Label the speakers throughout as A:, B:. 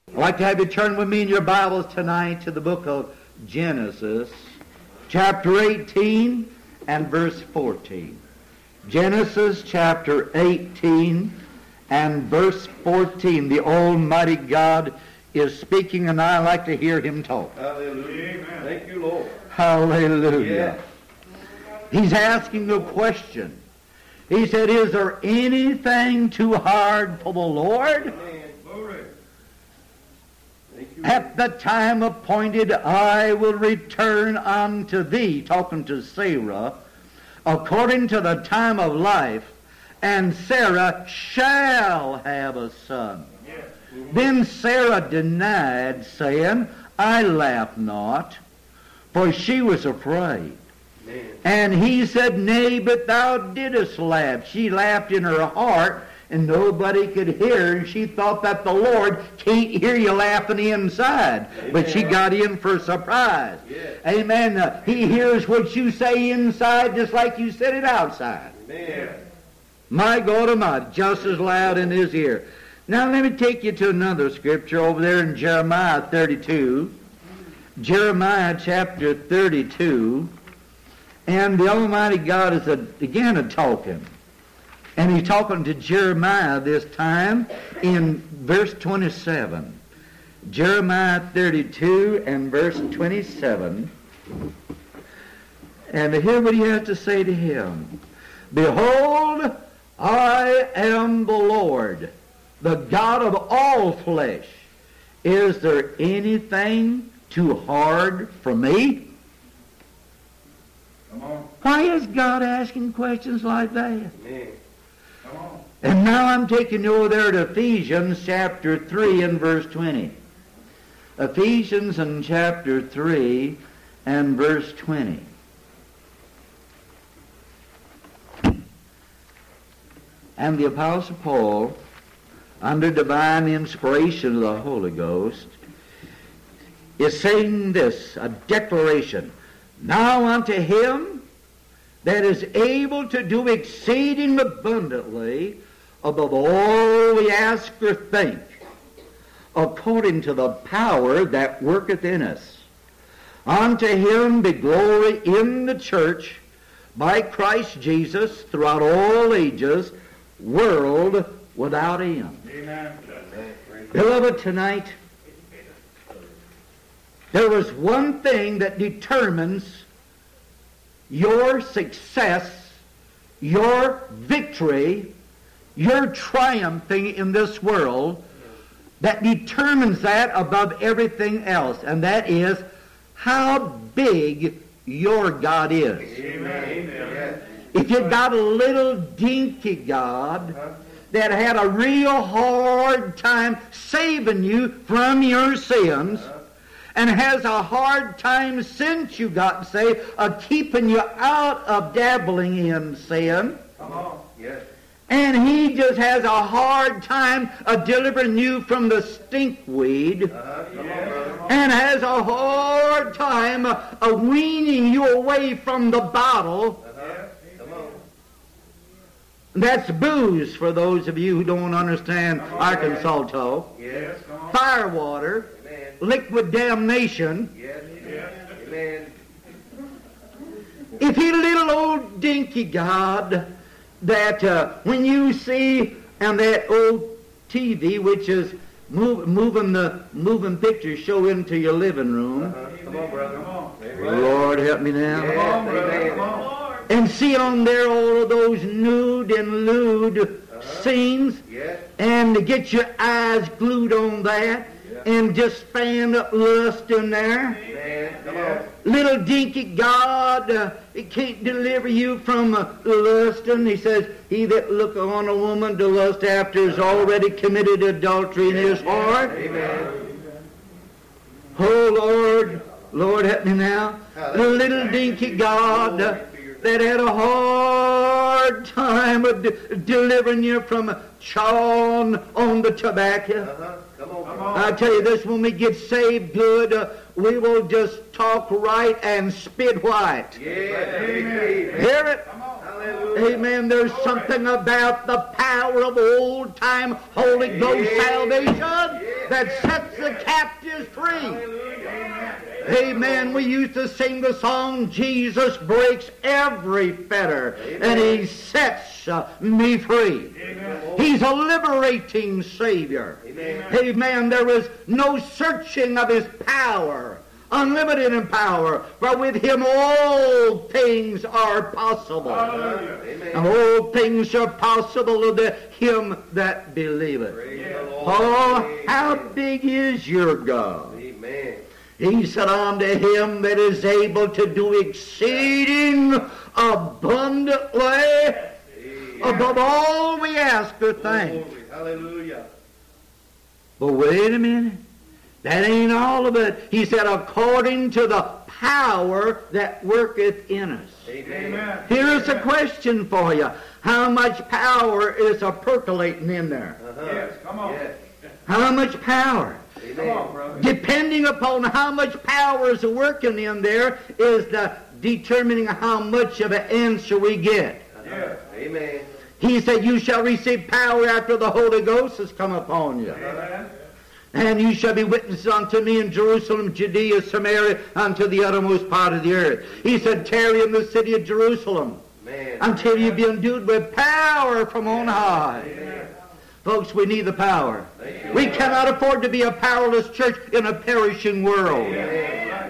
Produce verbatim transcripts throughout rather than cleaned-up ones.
A: I'd like to have you turn with me in your Bibles tonight to the book of Genesis, chapter eighteen and verse fourteen. Genesis chapter eighteen and verse fourteen. The Almighty God is speaking, and I like to hear Him talk.
B: Hallelujah. Amen. Thank you, Lord.
A: Hallelujah. Yeah. He's asking a question. He said, is there anything too hard for the Lord?
B: Amen. Glory. Thank you.
A: At the time appointed, I will return unto thee, talking to Sarah, according to the time of life, and Sarah shall have a son.
B: Yes. Mm-hmm.
A: Then Sarah denied, saying, I laugh not, for she was afraid.
B: Amen.
A: And he said, nay, but thou didst laugh. She laughed in her heart, and nobody could hear, and she thought that the Lord can't hear you laughing inside.
B: Amen.
A: But she got in for a surprise.
B: Yes.
A: Amen. Uh, he hears what you say inside just like you said it outside.
B: Amen.
A: My God Almighty, just as loud in his ear. Now let me take you to another scripture over there in Jeremiah thirty-two. Jeremiah chapter thirty-two. And the Almighty God is a, again a-talking. And he's talking to Jeremiah this time in verse twenty-seven. Jeremiah thirty-two and verse twenty-seven. And hear what he has to say to him. Behold, I am the Lord, the God of all flesh. Is there anything too hard for me?
B: Come on.
A: Why is God asking questions like that?
B: Amen. Come on.
A: And now I'm taking you over there to Ephesians chapter three and verse twenty. Ephesians in chapter three and verse twenty. And the Apostle Paul, under divine inspiration of the Holy Ghost, is saying this, a declaration. Now unto him that is able to do exceeding abundantly above all we ask or think, according to the power that worketh in us. Unto him be glory in the church by Christ Jesus throughout all ages, world without end.
B: Amen.
A: Beloved, tonight, there was one thing that determines your success, your victory, your triumphing in this world, that determines that above everything else, and that is how big your God is.
B: Amen. Amen.
A: If you got a little dinky God that had a real hard time saving you from your sins, and has a hard time since you got saved of keeping you out of dabbling in sin,
B: Come on. Yes.
A: and he just has a hard time of delivering you from the stinkweed,
B: Uh-huh. Come on, brother.
A: and has a hard time of weaning you away from the bottle.
B: Uh-huh. Come on.
A: That's booze for those of you who don't understand Arkansas talk.
B: Yes. Come on.
A: Firewater,
B: Amen.
A: liquid damnation.
B: Yes. Yes. Amen.
A: If he little old dinky God that uh, when you see on that old T V, which is move, moving the moving picture show into your living room,
B: Uh-huh. Come on, brother. Come on. Amen.
A: Lord help me now,
B: Yes. Amen. Come on.
A: and see on there all of those nude and lewd
B: Uh-huh.
A: scenes,
B: Yes.
A: and to get your eyes glued on that, and just fan up lust in there.
B: Amen. Come on.
A: Little dinky God, uh, he can't deliver you from uh, lusting. He says, he that looketh on a woman to lust after has already committed adultery in his heart.
B: Amen.
A: Oh, Lord, Lord, help me now. The little dinky God uh, that had a hard time of de- delivering you from chawing on the tobacco.
B: Uh-huh. Come on. Come
A: I tell you this, when we get saved good, uh, we will just talk right and spit white.
B: Yes. Amen.
A: Hear it?
B: Hallelujah.
A: Amen. There's something about the power of old-time Holy Ghost salvation that sets the captives free. Amen. We used to sing the song, Jesus breaks every fetter and He sets uh, me free. Amen. He's a liberating Savior. Amen. Amen. There is no searching of His power. Unlimited in power, for with Him all things are possible. Amen. And all things are possible to Him that believeth. Oh, how big is your God? Amen. He said, unto Him that is able to do exceeding abundantly Amen. Above all we ask or think.
B: Hallelujah.
A: But wait a minute. That ain't all of it. He said, according to the power that worketh in us. Amen. Here's a question for you. How much power is a percolating in there?
B: Uh-huh. Yes, come on. Yes.
A: How much power?
B: Amen. Come on, brother.
A: Depending upon how much power is working in there is the determining how much of an answer we get.
B: Uh-huh. Yes. Amen.
A: He said, you shall receive power after the Holy Ghost has come upon you.
B: Amen.
A: And you shall be witnesses unto me in Jerusalem, Judea, Samaria, unto the uttermost part of the earth. He said, tarry in the city of Jerusalem Man. Until you be endued with power from on high. Amen. Folks, we need the power. We cannot afford to be a powerless church in a perishing world. Amen.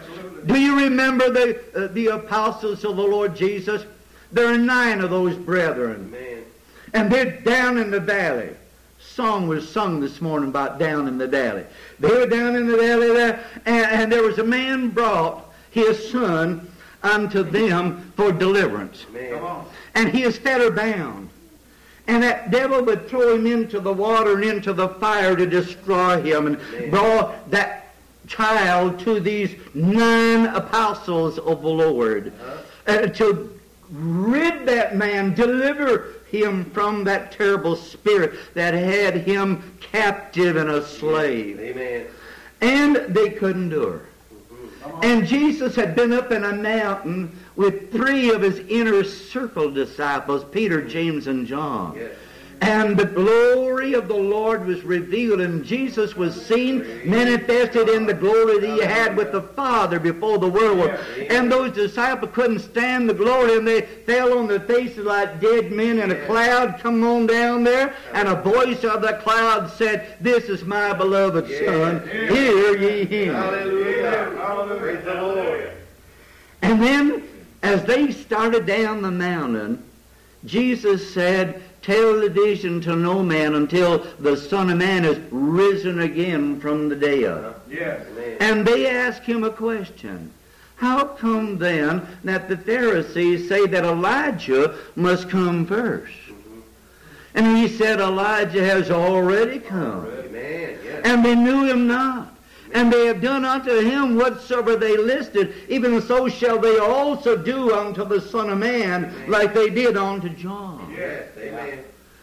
A: Do you remember the, uh, the apostles of the Lord Jesus? There are nine of those brethren. Amen. And they're down in the valley. Song was sung this morning about down in the valley. They were down in the valley there, and, and there was a man brought his son unto them for deliverance. Amen. And he is fetter bound. And that devil would throw him into the water and into the fire to destroy him, and Amen. Brought that child to these nine apostles of the Lord uh-huh. uh, to rid that man, deliver him from that terrible spirit that had him captive and a slave. Amen. And they couldn't do her. Mm-hmm. And Jesus had been up in a mountain with three of his inner circle disciples, Peter, James, and John. Yes. And the glory of the Lord was revealed, and Jesus was seen, manifested in the glory that he had with the Father before the world was. And those disciples couldn't stand the glory, and they fell on their faces like dead men, and a cloud come on down there, and a voice of the cloud said, this is my beloved Son, hear ye him. Hallelujah. Hallelujah. Praise the Lord. And then, as they started down the mountain, Jesus said, tell the vision to no man until the Son of Man is risen again from the dead. Yes. And they asked him a question. How come then that the Pharisees say that Elijah must come first? Mm-hmm. And he said, Elijah has already come. Amen. Yes. And they knew him not. And they have done unto him whatsoever they listed, even so shall they also do unto the Son of Man, Amen. Like they did unto John. Yes, amen.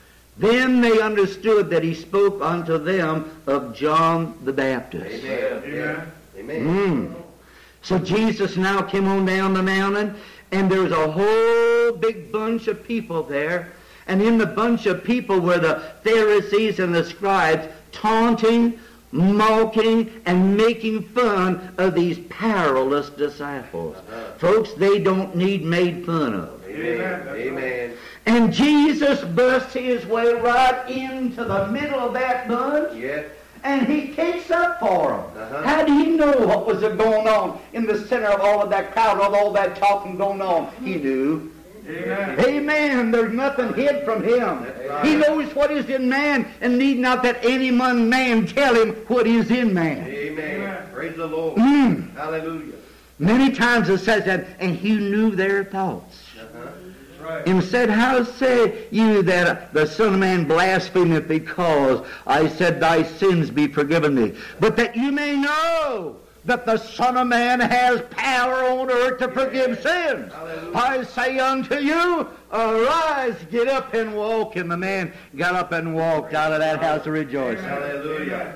A: Then they understood that he spoke unto them of John the Baptist. Amen. Amen. Amen. Mm. So Jesus now came on down the mountain, and there was a whole big bunch of people there. And in the bunch of people were the Pharisees and the scribes taunting, mocking, and making fun of these powerless disciples. Uh-huh. Folks, they don't need made fun of. Amen. Amen. And Jesus burst his way right into the middle of that bunch. Yes. And he takes up for them. Uh-huh. How do he know what was going on in the center of all of that crowd, of all that talking going on? He knew. Amen. Amen. There's nothing hid from him. Right. He knows what is in man, and need not that any one man tell him what is in man. Amen. Amen. Praise the Lord. Mm. Hallelujah. Many times it says that, and he knew their thoughts. Uh-huh. Right. And said, how say you that the Son of Man blasphemeth because I said thy sins be forgiven thee? But that you may know that the Son of Man has power on earth to forgive sins. Hallelujah. I say unto you, arise, get up and walk. And the man got up and walked out of that house rejoicing. Hallelujah.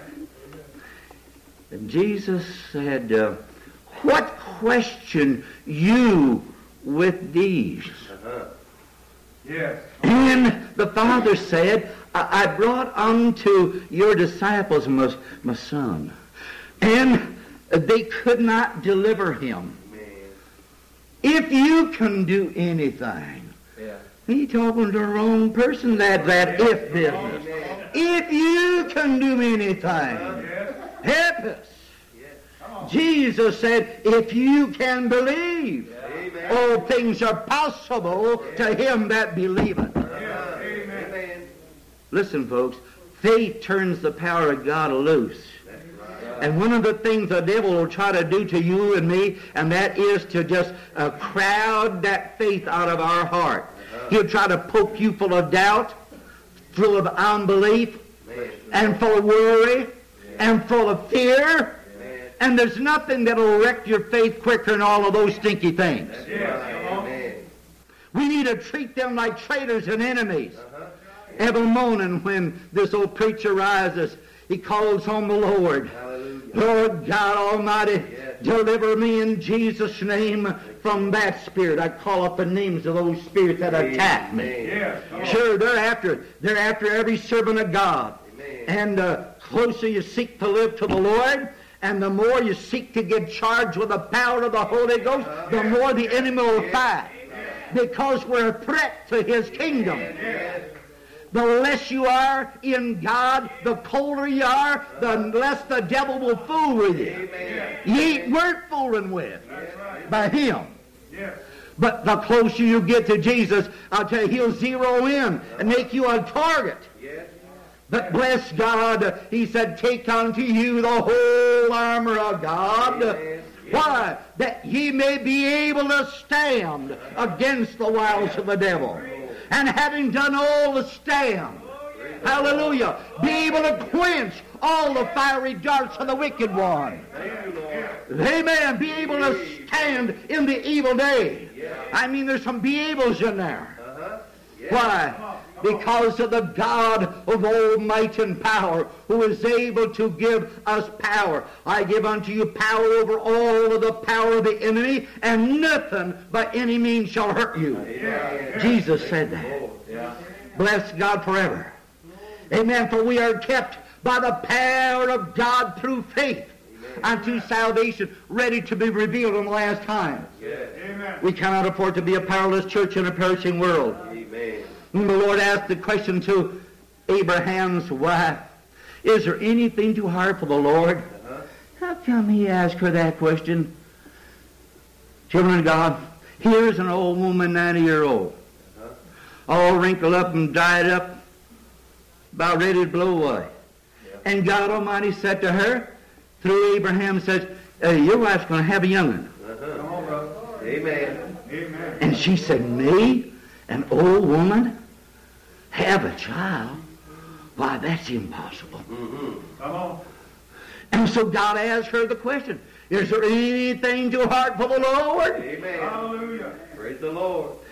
A: And Jesus said, uh, what question you with these? Uh-huh.
B: Yes.
A: And the father said, I, I brought unto your disciples my, my son, and they could not deliver him.
B: Amen.
A: If you can do anything,
B: Yeah.
A: he talking to the wrong person, that, that if business.
B: Amen.
A: If you can do anything,
B: Yes.
A: help us.
B: Yes. Come on.
A: Jesus said, if you can believe,
B: Amen.
A: all things are possible to him that believeth.
B: Yes. Amen. Amen.
A: Listen, folks, faith turns the power of God loose.
B: That's right.
A: And one of the things the devil will try to do to you and me, and that is to just uh, crowd that faith out of our heart. He'll try to poke you full of doubt, full of unbelief,
B: Amen.
A: and full of worry, and full of fear.
B: Amen.
A: And there's nothing that'll wreck your faith quicker than all of those stinky things.
B: Yes. Come on. Amen.
A: We need to treat them like traitors and enemies.
B: Uh-huh.
A: Every morning when this old preacher rises, he calls on the Lord.
B: Hallelujah.
A: Lord God Almighty,
B: Yes.
A: deliver me in Jesus' name from that spirit. I call up the names of those spirits that attack me.
B: Amen.
C: Yes. Come on.
A: Sure, they're after, they're after every servant of God.
B: Amen.
A: And the closer you seek to live to the Lord, and the more you seek to get charged with the power of the Holy Ghost, the more the enemy will fight. Because we're a threat to his kingdom.
B: Yes.
A: The less you are in God, the colder you are, the less the devil will fool with you.
B: Amen.
A: You ain't worth fooling with
C: That's right.
A: by him.
C: Yes.
A: But the closer you get to Jesus, I'll tell you, he'll zero in and make you a target.
B: Yes.
A: But bless God, he said, take unto you the whole armor of God.
B: Amen.
A: Why? That ye may be able to stand against the wiles of the devil. And having done all to stand, hallelujah, be able to quench all the fiery darts of the wicked one.
B: Thank you, Lord.
A: Amen. Be able to stand in the evil day. I mean, there's some be ables in there.
B: Uh-huh. Yes.
A: Why? Because of the God of almighty and power, who is able to give us power. I give unto you power over all of the power of the enemy, and nothing by any means shall hurt you.
B: Amen.
A: Jesus said that.
B: Lord. Yeah.
A: Bless God forever. Amen. For we are kept by the power of God through faith unto salvation, ready to be revealed in the last time.
B: Yes.
C: Amen.
A: We cannot afford to be a powerless church in a perishing world.
B: Amen.
A: When the Lord asked the question to Abraham's wife, is there anything too hard for the Lord?
B: Uh-huh.
A: How come he asked her that question? Children of God, here's an old woman, ninety year old,
B: Uh-huh.
A: all wrinkled up and dried up, about ready to blow away.
B: Yeah.
A: And God Almighty said to her, through Abraham, says, uh, your wife's going to have a young'un.
B: Uh-huh.
C: Come on, brother.
B: Amen.
C: Amen.
A: And she said, me, an old woman, have a child? Why, that's impossible.
B: Mm-hmm.
C: Come on.
A: And so God asked her the question, is there anything too hard for the Lord?
B: Amen.
C: Hallelujah.
B: Praise the Lord.